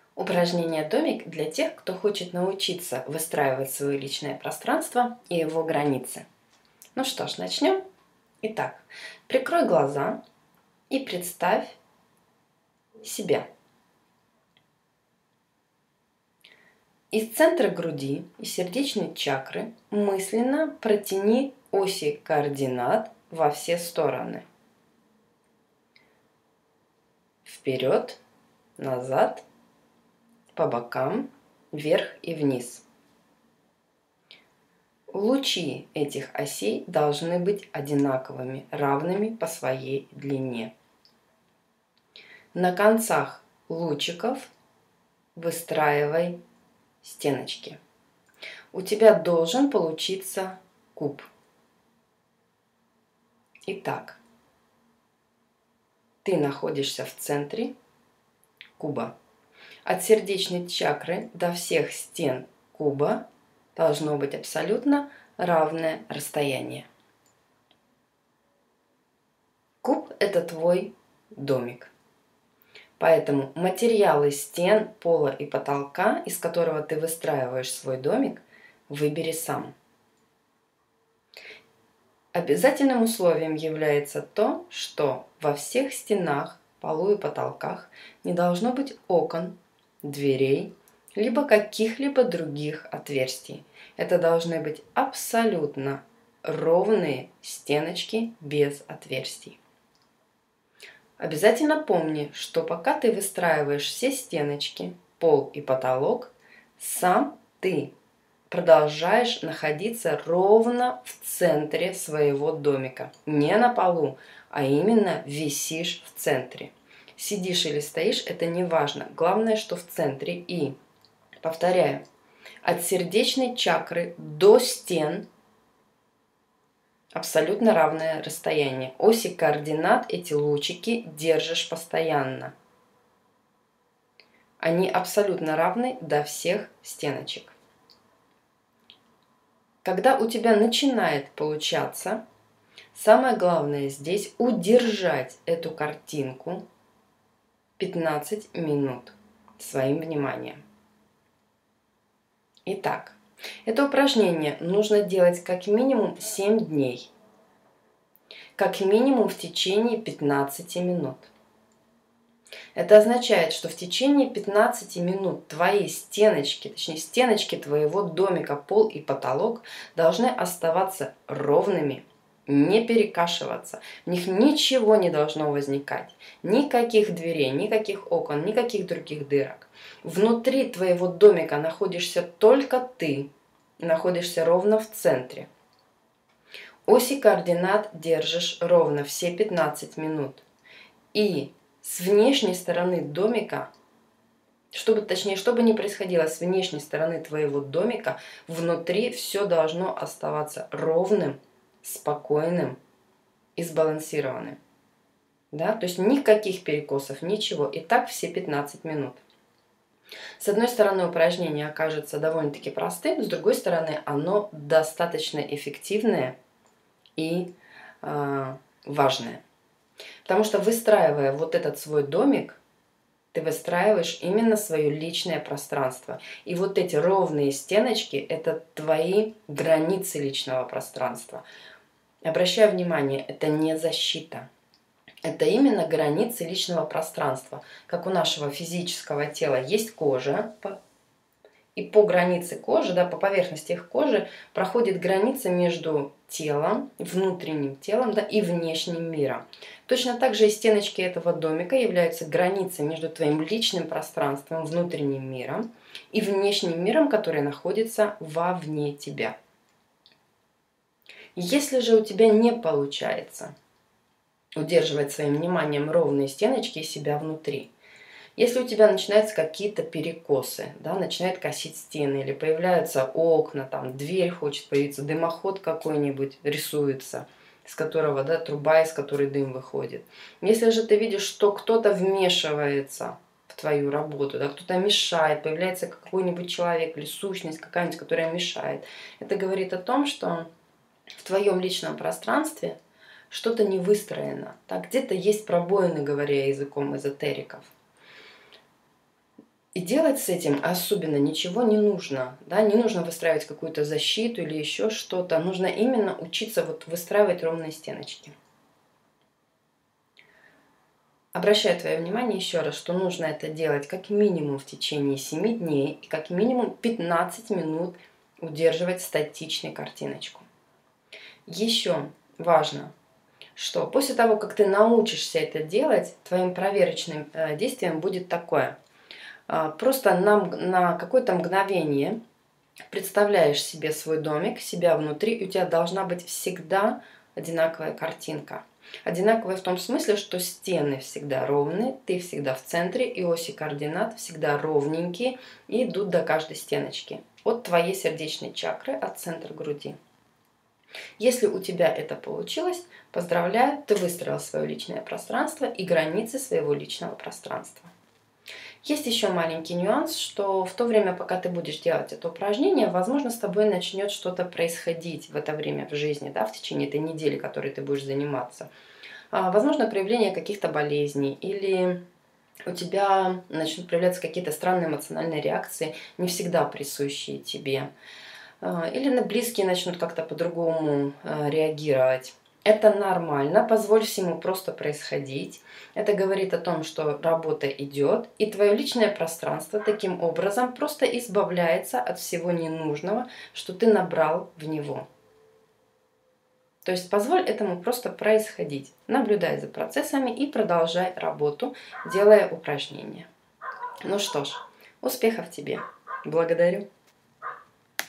Упражнение «Домик» для тех, кто хочет научиться выстраивать свое личное пространство и его границы. Ну что ж, начнем. Итак, прикрой глаза и представь себя. Из центра груди и сердечной чакры мысленно протяни оси координат во все стороны. Вперед, назад, по бокам, вверх и вниз. Лучи этих осей должны быть одинаковыми, равными по своей длине. На концах лучиков выстраивай стеночки. У тебя должен получиться куб. Итак, ты находишься в центре куба. От сердечной чакры до всех стен куба должно быть абсолютно равное расстояние. Куб – это твой домик. Поэтому материалы стен, пола и потолка, из которого ты выстраиваешь свой домик, выбери сам. Обязательным условием является то, что во всех стенах, полу и потолках не должно быть окон, дверей, либо каких-либо других отверстий. Это должны быть абсолютно ровные стеночки без отверстий. Обязательно помни, что пока ты выстраиваешь все стеночки, пол и потолок, сам ты продолжаешь находиться ровно в центре своего домика. Не на полу, а именно висишь в центре. Сидишь или стоишь, это не важно. Главное, что в центре. И, повторяю, от сердечной чакры до стен абсолютно равное расстояние. Оси координат, эти лучики держишь постоянно. Они абсолютно равны до всех стеночек. Когда у тебя начинает получаться, самое главное здесь удержать эту картинку 15 минут своим вниманием. Итак, это упражнение нужно делать как минимум 7 дней, как минимум в течение 15 минут. Это означает, что в течение 15 минут твои стеночки, точнее стеночки твоего домика, пол и потолок должны оставаться ровными, не перекашиваться. В них ничего не должно возникать. Никаких дверей, никаких окон, никаких других дырок. Внутри твоего домика находишься только ты, находишься ровно в центре. Оси координат держишь ровно все 15 минут. И с внешней стороны домика, что бы ни происходило с внешней стороны твоего домика, внутри все должно оставаться ровным, спокойным и сбалансированным. Да? То есть никаких перекосов, ничего. И так все 15 минут. С одной стороны, упражнение окажется довольно-таки простым, с другой стороны, оно достаточно эффективное и важное. Потому что, выстраивая вот этот свой домик, ты выстраиваешь именно свое личное пространство. И вот эти ровные стеночки – это твои границы личного пространства. Обращаю внимание, это не защита. Это именно границы личного пространства. Как у нашего физического тела есть кожа, и по границе кожи, да, по поверхности их кожи проходит граница между телом, внутренним телом, да, и внешним миром. Точно так же и стеночки этого домика являются границей между твоим личным пространством, внутренним миром, и внешним миром, который находится вовне тебя. Если же у тебя не получается удерживать своим вниманием ровные стеночки и себя внутри, если у тебя начинаются какие-то перекосы, да, начинает косить стены, или появляются окна, там, дверь хочет появиться, дымоход какой-нибудь рисуется, из которого, да, труба, из которой дым выходит. Если же ты видишь, что кто-то вмешивается в твою работу, да, кто-то мешает, появляется какой-нибудь человек или сущность какая-нибудь, которая мешает, это говорит о том, что в твоем личном пространстве что-то не выстроено. Так, где-то есть пробоины, говоря языком эзотериков. И делать с этим особенно ничего не нужно. Да? Не нужно выстраивать какую-то защиту или еще что-то. Нужно именно учиться вот выстраивать ровные стеночки. Обращаю твое внимание еще раз, что нужно это делать как минимум в течение 7 дней и как минимум 15 минут удерживать статичной картиночку. Еще важно, что после того, как ты научишься это делать, твоим проверочным действием будет такое. Просто на какое-то мгновение представляешь себе свой домик, себя внутри, и у тебя должна быть всегда одинаковая картинка. Одинаковая в том смысле, что стены всегда ровные, ты всегда в центре, и оси координат всегда ровненькие и идут до каждой стеночки. От твоей сердечной чакры, от центра груди. Если у тебя это получилось, поздравляю, ты выстроил свое личное пространство и границы своего личного пространства. Есть еще маленький нюанс, что в то время, пока ты будешь делать это упражнение, возможно, с тобой начнет что-то происходить в это время в жизни, да, в течение этой недели, которой ты будешь заниматься. Возможно, проявление каких-то болезней или у тебя начнут проявляться какие-то странные эмоциональные реакции, не всегда присущие тебе. Или на близкие начнут как-то по-другому реагировать. Это нормально, позволь всему просто происходить. Это говорит о том, что работа идет, и твое личное пространство таким образом просто избавляется от всего ненужного, что ты набрал в него. То есть позволь этому просто происходить. Наблюдай за процессами и продолжай работу, делая упражнения. Ну что ж, успехов тебе. Благодарю.